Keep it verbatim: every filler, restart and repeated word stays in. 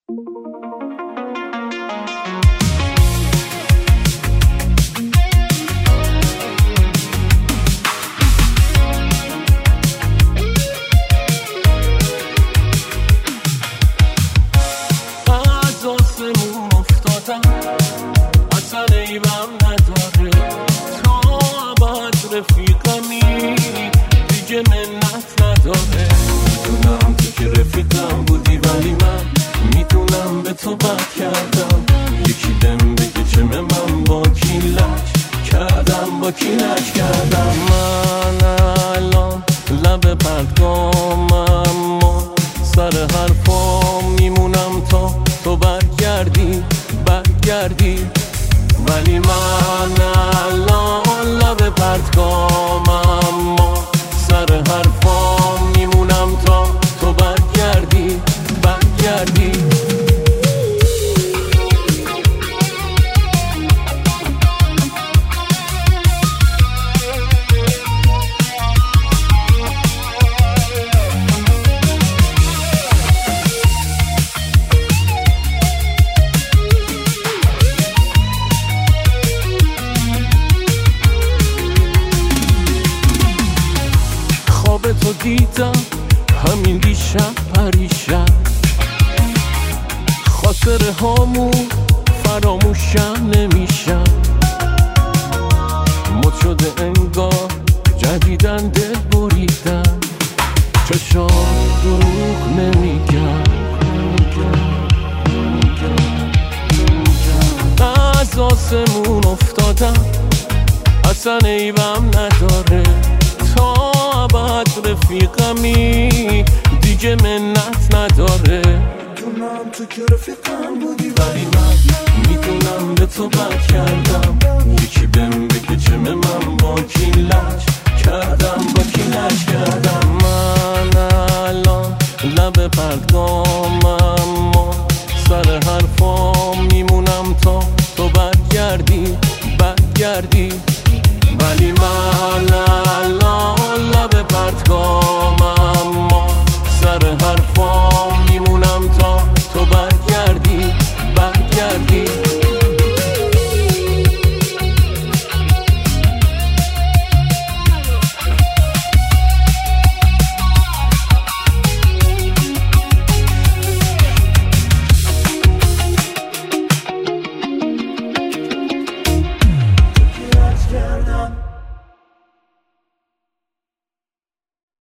از آسمون افتادم اصلا ایبم نداره، تا ابد رفیقمی دیگه منت نداره. میدونم تو که رفیقم بودی ولی من میدونم به تو بد کردم. یکی بهم بگه چمه من با کی لج کردم با کی لج کردم. من الان لب پرتگامم اما سر حرفام میمونم تا تو برگردی برگردی. ولی من الان لب پرتگامم اما سر حرفام میمونم تا تو برگردی برگردی. خواب تو دیدم همین دیشب پریشب، خاطره هامون فراموشم نمیشم. مد شده انگار جدیدن دل بریدن، چشام دروغ نمیگم. از آسمون افتادم اصلا عیبم نداره، تا ابد رفیقمی دیگه منت نداره. میدونم تو که رفیقم بودی ولی من میدونم به تو بد کردم. یکی بهم بگه چمه من با کی لج کردم با کی لج کردم. من الان لب پرتگامم